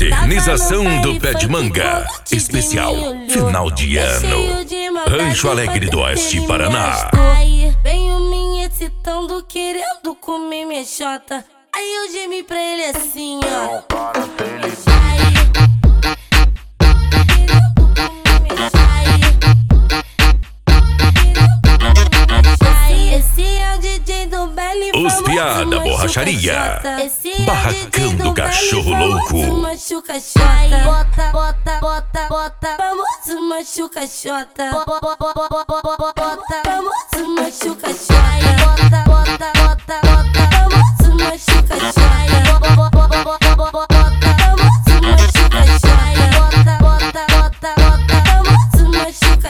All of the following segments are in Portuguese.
Fraternização do Pé de Manga. Especial final de ano. Rancho Alegre do Oeste, Paraná. Venho me excitando, querendo comer minha xota. Aí eu gemi pra ele assim, ó. Os piá da borracharia. Barracão do Cachorro Louco. Machuca xota. Bota, bota, bota, bota. Famoso machuca xota. Bota, famoso machuca xota. Bota, bota, bota, bota. Famoso machuca xota. Bota, famoso machuca xota. Bota, bota, bota, bota. Famoso machuca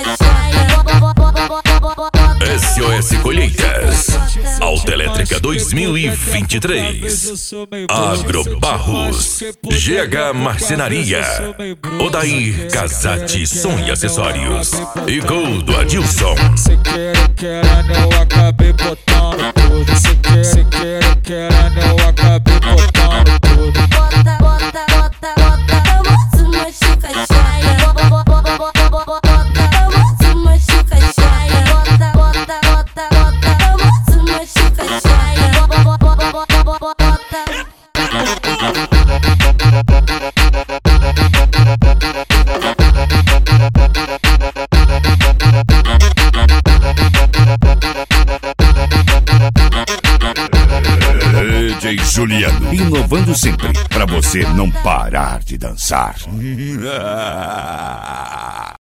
xota. SOS Colheitas. Autoelétrica 2023. Agrobarros. GH Marcenaria. Odair Casati Som e Acessórios. E Gol do Adilson. Cê quer, eu acabei botando tudo. Cê quer, eu acabei botando tudo. Bota, bota, bota, bota. Famoso machuca xota. Bota, famoso machuca xota. Bota, bota, bota, bota. Famoso machuca DJ Juliano, inovando sempre pra você não parar de dançar.